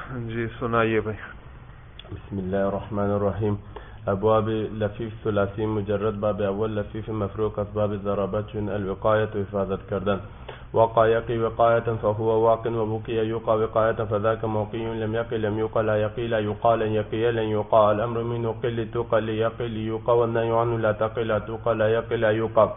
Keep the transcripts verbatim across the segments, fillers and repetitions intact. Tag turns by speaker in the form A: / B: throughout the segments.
A: जी सुनाइए भाई।
B: बिस्मिल्लाहिर्रहमानिर्रहीम। अबवाब लफीफ सुलासी मुजर्रद बाब अव्वल लफीफ मफरूक असबाब ज़राबत अलविक़ायत हिफाजत करदन वक़ा यक़ी विक़ायतन फ़हुव वाक़िन व बुक़िया युक़ा विक़ायतन फ़ज़ाक मौक़ियुन लम यक़ि लम युक़ा ला यक़ी ला युक़ा लन यक़िय लन युक़ा अल अम्रु मिन क़िल तुक़ा लियक़ि लियुक़ा वन्नहयु अन्हु ला तक़ि ला तुक़ा ला यक़ि ला युक़ा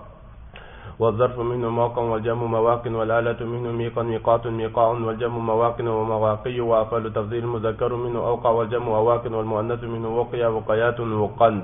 B: والظرف منه موقع والجمع مواقع والآلة منه ميقا ميقات ميقاع والجمع مواقع ومواقي وأفعل تفضيل المذكر منه أوقع والجمع أواقع والمؤنث منه وقيا وقيات وقن.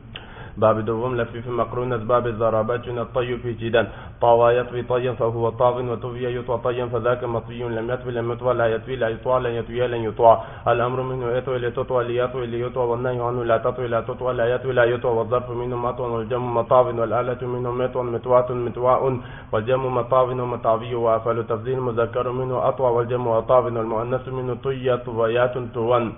B: باب دوم لفيف مقرون باب الضربات الطي في جدا طوى يطوي طيا فهو طاغ وطوي يطوى طيا فذاك مطوي لم يطوي لم يطوى لا يطوي لا يطوى لا يطوي لن يطوى الامر منه يطوي لتطوى ليطوي ليطوى والنهي عنه لا تطوي لا تطوى لا يطوي لا يطوى والظرف منه مطوى والجمع مطاو والآلة منه مطوى مطوات مطواء والجمع مطاو ومطاوي وافعل تفضيل المذكر منه اطوى والجمع اطاو والمؤنث منه طي طويات طوان.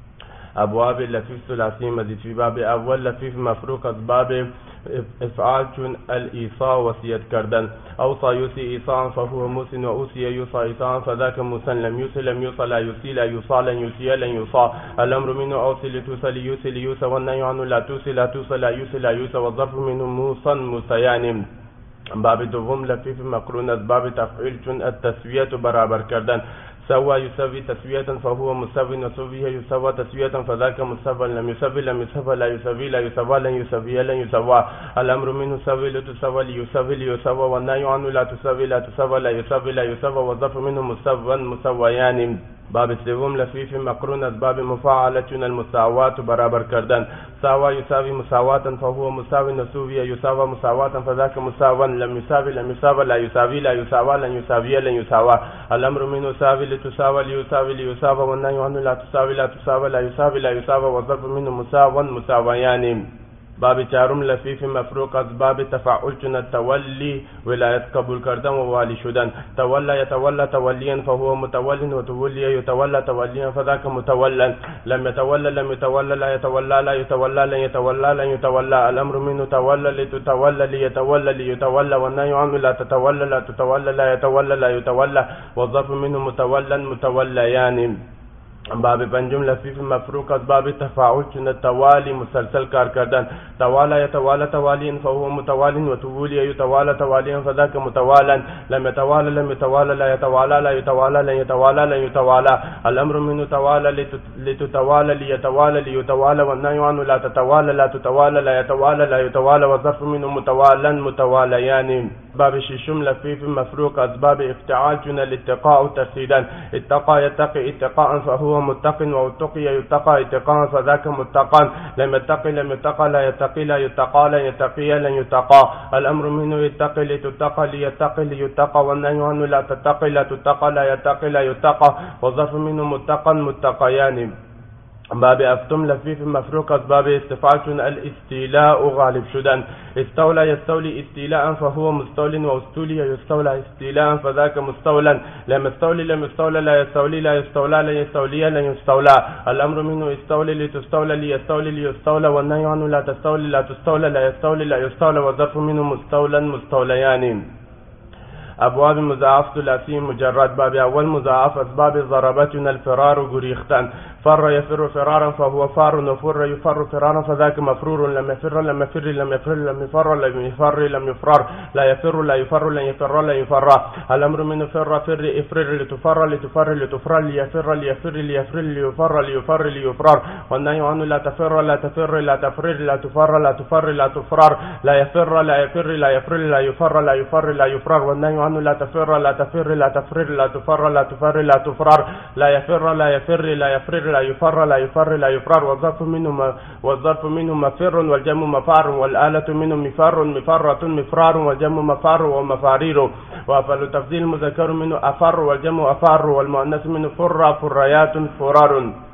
B: أبواب اللفيف ثلاثي مزيد في باب أول لفيف مفروق باب إفعال الإيصاء وصية كردن أوصى يوصي إيصاء فهو موسى وأوصي يوصى إيصاء فذاك موسى لم يوصي لم يوصى لا يوصي لا يوصى لن يوصي لن يوصى الأمر منه أوصي لتوصى ليوصي ليوصى والنهي عنه لا توصي لا توصى لا يوصي لا يوصى والظرف منه موصى موصيان. باب دوم لفيف مقرون باب تفعيل التسوية برابر كردن سوى يسوي تسوية فهو مسوي وسويه يسوى تسوية فذاك مسوى لم يسوي لم يسوى لا يسوي لا يسوى لن يسوي لن يسوى الأمر منه سوي لتسوى ليسوي ليسوى والنهي عنه لا تسوي لا تسوى لا يسوي لا يسوى والظرف منه مسوى مسويان. باب السوم لفيف مقرون باب مفاعلة المساواة برابر كردن ساوى يساوي مساواة فهو مساوي نسوي يساوى مساواة فذاك مساوى لم يساوي لم يساوى لا يساوي لا يساوى لن يساوي لن يساوى الأمر منه ساوي لتساوى ليساوي ليساوى والنهي عنه لا تساوي لا تساوى لا يساوي لا يساوى والظرف منه مساوى مساويان. باب چارم لفیف مفروق از باب تفاعل چون التولي ولایت قبول کردن و والی شدن تولى يتولى توليا فهو متول وتولي يتولى توليا فذاك متولا لم يتولى لم يتولى لا يتولى لا يتولى لن يتولى لن يتولى الأمر منه تولى لتتولى ليتولى ليتولى والنهي عنه لا تتولى لا تتولى لا يتولى لا يتولى والظرف منه متولا متوليان. باب پنجم لفیف مفروق از باب تفاعل چون التوالي مسلسل کار کردن توالى يتوالى تواليا فهو متوال وتولي يتوالى تواليا فذاك متوالا لم يتوالى لم يتوالى لا يتوالى لا يتوالى لن يتوالى لن يتوالى الأمر منه توالى لتتوالى ليتوالى ليتوالى والنهي عنه لا تتوالى لا تتوالى لا يتوالى لا يتوالى والظرف منه متوالا متواليان. باب ششم لفيف مفروق از باب افتعال چون الاتقاء ترسيدا اتقى يتقي اتقاء فهو متق واتقي يتقى اتقاء فذاك متقا لم يتقي لم يتقى لا يتقي لا يتقى لا يتقي لن يتقى الأمر منه يتقي لتتقى ليتقي ليتقى والنهي عنه لا تتقي لا تتقى لا يتقي لا يتقى والظرف منه متقا متقيان. باب افتم لفيف مفروق از باب استفعال چون الاستيلاء غالب شدن استولى يستولي استيلاء فهو مستول واستولي يستولى استيلاء فذاك مستولا لم يستولي لم يستولى لا يستولي لا يستولى لا يستولي لن يستولى الأمر منه استولي لتستولى ليستولي ليستولى والنهي عنه لا تستولي لا تستولى لا يستولي لا يستولى والظرف منه مستولا مستوليان. أبواب مضاعف ثلاثي مجرد باب أول مضاعف أسباب ضربتنا الفرار غريختان فر يفر فرارا فهو فار وفر يفر فرارا فذاك مفرور لم يفر لم يفر لم يفر لم يفر لم يفر لم يفرر لا يفر لا يفر لن يفر لا يفر الأمر من فر فر افر لتفر لتفر لتفر ليفر ليفر ليفر ليفر ليفر ليفرر والنهي عنه لا تفر لا تفر لا تفر لا تفر لا تفر لا تفرر لا يفر لا يفر لا يفر لا يفر لا يفر لا يفرر والنهي عنه لا تفر لا تفر لا تفر لا تفر لا تفر لا تفرر لا يفر لا يفر لا يفر لا يفر لا يفر لا يفرر والظرف منه والظرف منه مفر والجمع مفار والآلة منه مفر مفرة مفرار والجمع مفار ومفارير وأفعل تفضيل المذكر منه أفر والجمع أفار والمؤنث منه فر فريات فرار.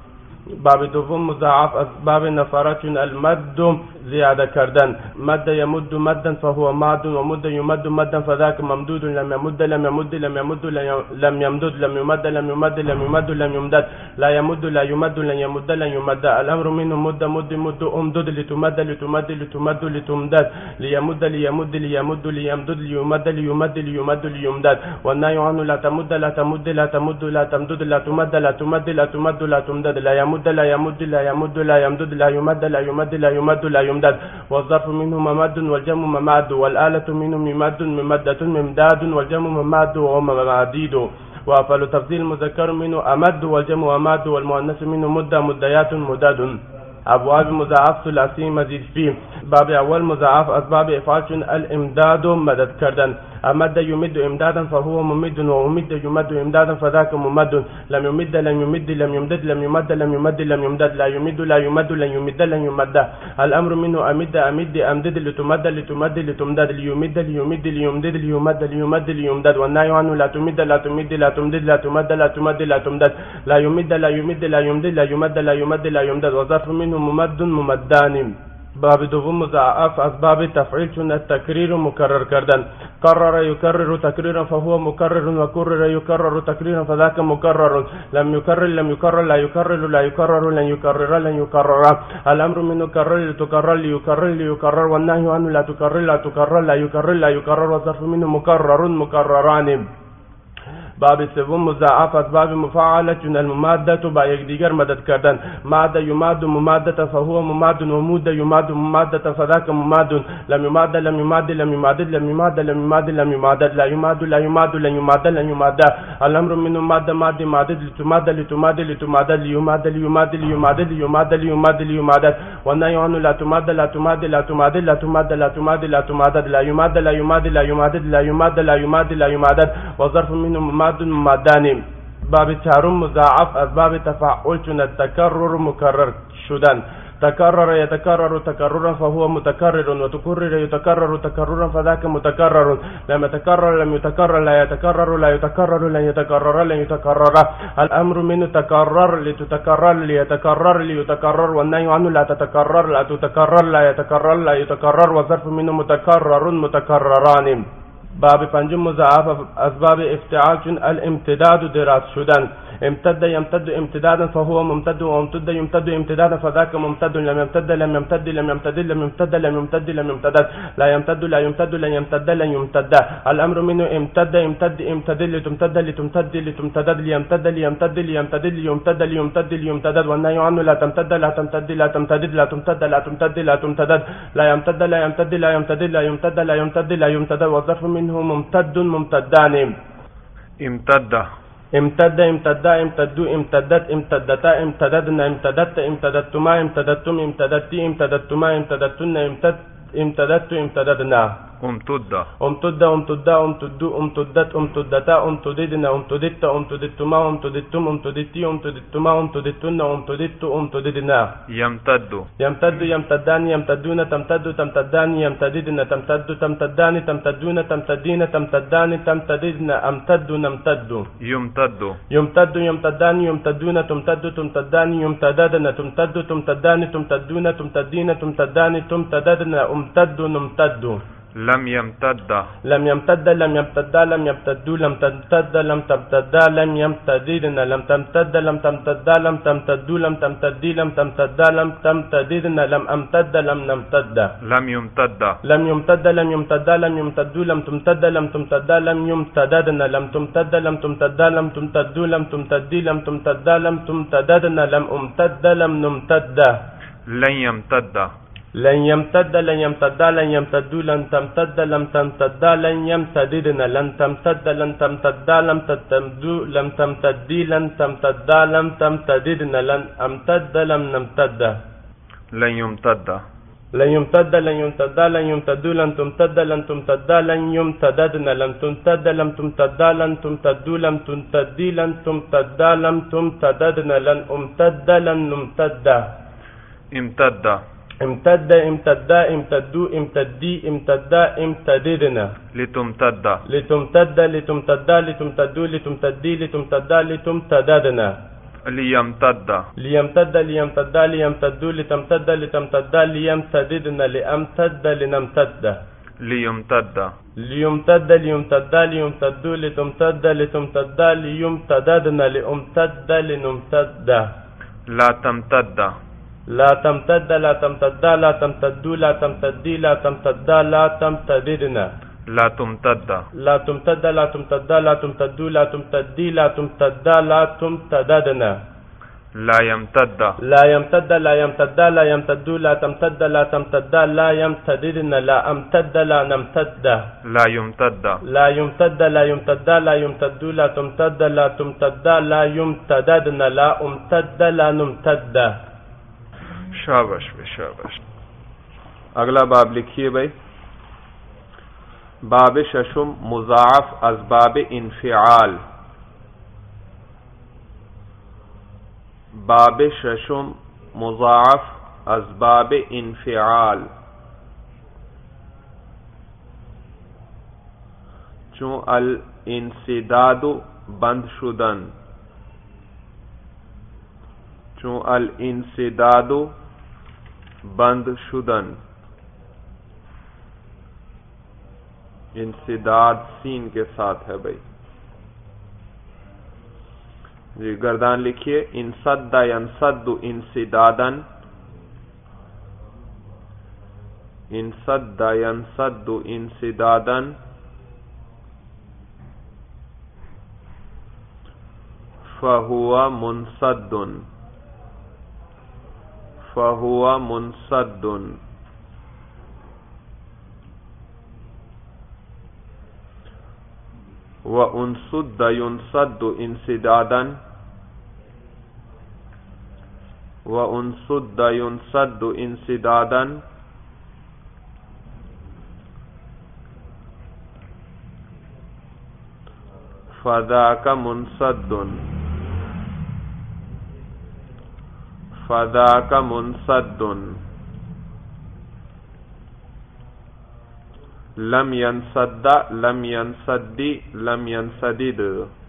B: باب دوم مضاعف اسباب نفرات المد زيادة كردن. مد يمد مدا فهو ماد، ومد يمد مدا فذاك ممدود. لم يمد لم يمد لم يمد لم يمدد لم يمد لم يمد لم يمد لم يمدد. لا يمد لا يمد لن يمد لن يمد. الأمر منه مد مد مد أمدد لتمد لتمد لتمد لتمدد. ليمد ليمد ليمد ليمدد ليمد ليمد ليمد ليمدد. والنهي عنه لا تمد لا تمد لا تمد لا تمدد لا تمد لا تمد لا تمد لا تمدد. لا يمد لا يمد لا يمد لا يمدد لا يمد لا يمد لا يمد لا يمدد. والظرف منه ممد والجمع مماد. والآلة منه ممد ممدة ممداد والجمع مماد ومماديد. وأفعل تفضيل المذكر منه أمد والجمع أماد. والمؤنث منه مدة مديات مداد. أبواب مضاعف ثلاثي مزيد فيه. باب أول مضاعف أسباب إفعال الإمداد مدد كردن. أمد يمد إمدادا فهو ممد، وممد يمد إمدادا فذاك ممد. لم يمد لم يمد لم يمدد لم يمد لم يمد لم يمدد. لا يمد لا يمد لن يمد لن يمد. الأمر منه أمد أمد أمدد لتمد لتمد لتمدد. ليمد ليمد ليمدد ليمد ليمد ليمدد. والنهي عنه لا تمد لا تمد لا تمدد لا تمد لا تمد لا تمدد. لا يمد لا يمد لا يمدد لا يمد لا يمد لا يمدد. وظرف منه ممد ممدان. باب دوم مضاعف اسباب تفعيل التكرير مكرر كردن. كرر يكرر تكريرا فهو مكرر، وكرر يكرر تكريرا فذاك مكرر. لم يكرر لم يكرر لا يكرر لا يكرر لن يكرر لن يكرر. الامر منه كرر لتكرر ليكرر ليكرر. والنهي عنه لا تكرر لا تكرر لا يكرر لا يكرر. والظرف منه مكرر مكرران. باب سوم مضاعف اسباب مفعلة الممادة با یک دیگر مدد کردن. ماد يماد ممادة فهو مماد، ومود يماد ممادة فذاك مماد. لم يماد لم يماد لم يماد لم يماد لم يماد لم يماد. لا يماد لا يماد لن يماد لن يماد. الامر من ماد ماد ماد لتماد لتماد لتماد ليماد ليماد ليماد ليماد ليماد ليماد. والنهي عنه لا تماد لا تماد لا تماد لا تماد لا تماد لا تماد. لا يماد لا يماد لا يماد لا يماد لا يماد لا يماد. وظرف منه مماد ممادان. باب چهارم مضاعف اسباب تفاعل چون التكرر مكرر شدن. تكرر يتكرر تكررا فهو متكرر، وتكرر يتكرر تكررا فذاك متكرر. لم يتكرر لم يتكرر لا يتكرر لا يتكرر لن يتكرر لن يتكرر. الامر منه تكرر لتتكرر ليتكرر ليتكرر. والنهي عنه لا تتكرر لا تتكرر لا يتكرر لا يتكرر. والظرف منه متكرر متكرران. باب پنجم مضاعف اسباب افتعال چون الامتداد دراز شدن. امتد يمتد امتدادا فهو ممتد، وامتد يمتد امتدادا فذاك ممتد. لم يمتد لم يمتد لم يمتد لم يمتد لم يمتد لم يمتد. لا يمتد لا يمتد لن يمتد لن يمتد. الامر منه امتد امتد امتد لتمتد لتمتد لتمتد ليمتد ليمتد ليمتد ليمتد ليمتد ليمتد. والنهي عنه لا تمتد لا تمتد لا تمتد لا تمتد لا تمتد لا تمتد. لا يمتد لا يمتد لا يمتد لا يمتد لا يمتد لا يمتد. والظرف منه ممتد ممتدان.
A: امتد
B: امتد امتد امتد امتدت امتدتا امتددنا امتدت امتدتما امتدتم امتدتي امتدتما امتدتن امتد امتدت امتددنا.
A: امتد
B: امتد امتد امتد امتدت امتدتا امتددنا امتدت امتدتما امتدتم امتدتي امتدتما امتدتن امتدت امتددنا.
A: يمتد
B: يمتد يمتدان يمتدون تمتد تمتدان يمتددن تمتد تمتدان تمتدون تمتدين تمتدان تمتددن امتد نمتد.
A: يمتد
B: يمتد يمتدان يمتدون تمتد تمتدان يمتددن تمتد تمتدان تمتدون تمتدين تمتدان تمتددن امتد نمتد.
A: لم يمتد
B: لم يمتد لم يمتد لم يمتد لم تمتد لم تمتد لم يمتددن لم تمتد لم تمتد لم تمتد لم تمتدي لم تمتد لم تمتددن لم امتد لم نمتد.
A: لم يمتد
B: لم يمتد لم يمتد لم يمتد لم تمتد لم تمتد لم يمتددن لم تمتد لم تمتد لم تمتد لم تمتدي لم تمتد لم تمتددن لم امتد لم نمتد.
A: لن يمتد
B: لن يمتد لن يمتد لن يمتد لن تمتد لم تمتد لن يمتددن لن تمتد لن تمتد لم تمتد لم تمتدي لن تمتد لم تمتددن لن امتد لم نمتد.
A: لن يمتد
B: لن يمتد لن يمتد لن يمتد لن تمتد لن تمتد لن يمتددن لن تمتد لم تمتد لن تمتد لم تمتدي لن تمتد لم تمتددن لن امتد لن نمتد.
A: امتد
B: امتد امتد امتدوا امتدي امتدا امتددنا.
A: لتمتد
B: لتمتد لتمتد لتمتدوا لتمتدي لتمتدا لتمتددنا.
A: ليمتد
B: ليمتد ليمتد ليمتد لتمتد لتمتد ليمتددن لأمتد لنمتد
A: ليمتد
B: ليمتد ليمتد ليمتد لتمتد لتمتد ليمتددن لأمتد لنمتد
A: لا تمتد
B: لا تمتد لا تمتد لا تمتد لا تمتدي لا تمتد لا تمتددن
A: لا تمتد
B: لا تمتد لا تمتد لا تمتد لا تمتدي لا تمتد لا تمتددن
A: لا يمتد
B: لا يمتد لا يمتد لا يمتد لا تمتد لا تمتد لا يمتددن لا أمتد لا نمتد
A: لا يمتد
B: لا يمتد لا يمتد لا يمتد لا تمتد لا تمتد لا يمتددن لا أمتد لا نمتد.
A: شابش بے شابش.
B: اگلا باب لکھیے بھائی. باب ششم مضاعف اسباب انفعال. باب ششم مضاعف اسباب انفعال. چون الانسداد بند شدن، چون الانسداد بند شدن. انسداد سین کے ساتھ ہے بھائی. جی گردان لکھیے. انسد ینسد انسدادن، انسد ینسد انسدادن فہو منسد، فہو منسد. وَأُنْسُدَّ يُنْسَدُّ انسدادا، وَأُنْسُدَّ يُنْسَدُّ انسدادا فَذَاكَ مُنْسَدٌ، فَذَاكَ مُنْسَدٌ. لم ينسد لم ينسد لم ينسدد،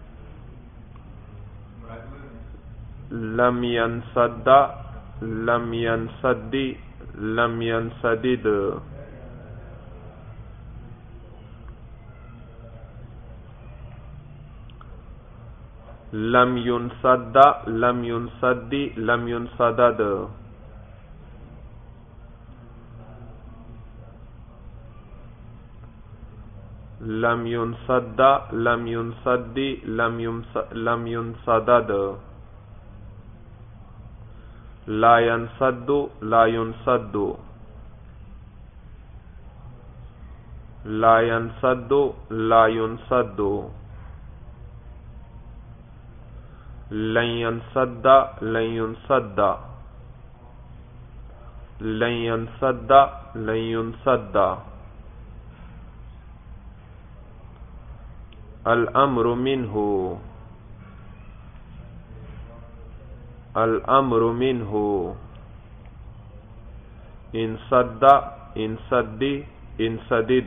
B: لم ينسد لم ينسد لم ينسدد. لم ينسد لم ينسد لم ينسدد. لم ينسد لم ينسد لم لم ينسدد. لا ينسد لا ينسد، لا ينسد لا ينسد. لن ينسد لن ينسد، لن ينسد لن ينسد. الامر منه، الامر منه. انسد انسد انسدد،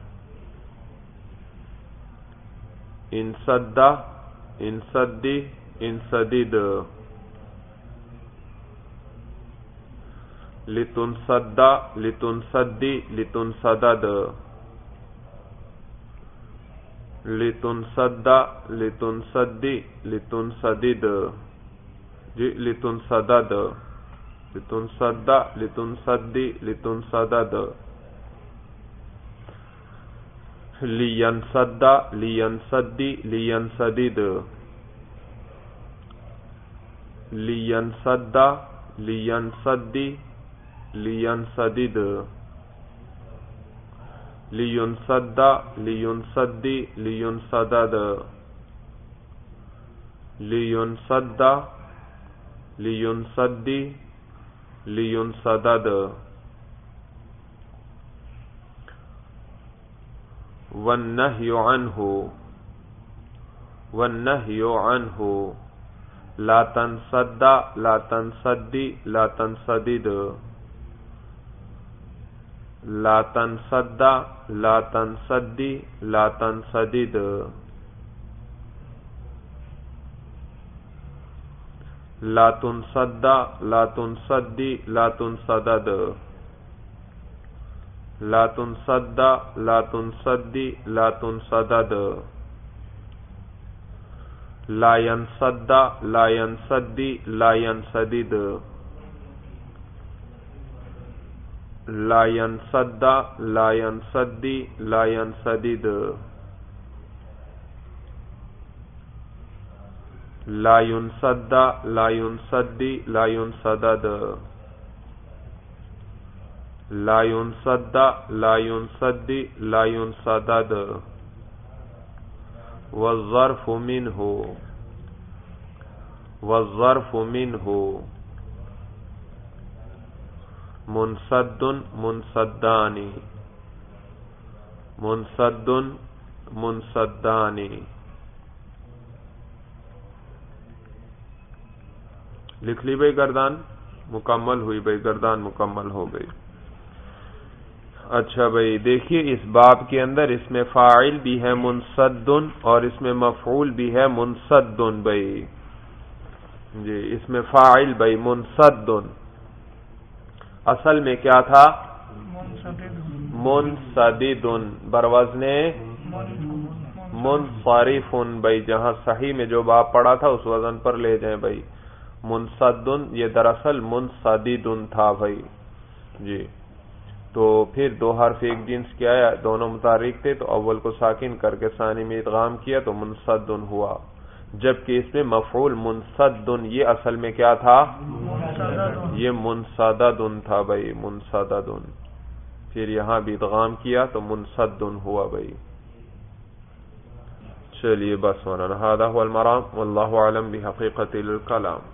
B: انسد انسد انسدد. لتنسد لتنسد لتنسدد، لتنسد لتنسد لتنسدد. جی لتنسدد، لتنسد لتنسد لتنسدد. لینسد لینسد لینسدد، لینسد لینسد لینسدد. لینسد لینسد لینسدد، لینسد لینسد لینسدد. والنهی عنه، والنهی عنه. لا تنسد لا تنسدی لا تنسدد، لا تنسد لا تنسدی لا تنسدد. لا تنصد لا تنصدی لا تنصدد لا تنصد لا تنصدی لا تنصدد لا ينصد لا ينصدی لا ينصدد لا ينصد لا ينصدی لا ينصدد لا ينصد لا ينصدی لا ينصدد لا ينصد لا ينصدی لا ينصدد والظرف منه والظرف منه منصد منصدان منصد منصدان لکھ لی بھائی گردان مکمل ہوئی بھائی گردان مکمل ہو گئی. اچھا بھائی دیکھیے اس باب کے اندر اس میں فاعل بھی ہے منصد اور اس میں مفعول بھی ہے منصد بھائی. جی اس میں فاعل بھائی منصد اصل میں کیا تھا منصدد بروزن منصرف بھائی. جہاں صحیح میں جو باب پڑھا تھا اس وزن پر لے جائیں بھائی. منصد یہ دراصل منصدد تھا بھائی. جی تو پھر دو حرف ایک جنس کیا ہے دونوں متحرک تھے تو اول کو ساکن کر کے ثانی میں ادغام کیا تو منصد ہوا. جبکہ اس میں مفعول منصد یہ اصل میں کیا تھا یہ منصدد تھا بھائی منصدد. پھر یہاں بھی ادغام کیا تو منصد ہوا بھائی. چلیے بس مولانا هذا هو المرام والله اعلم بحقیقت الکلام.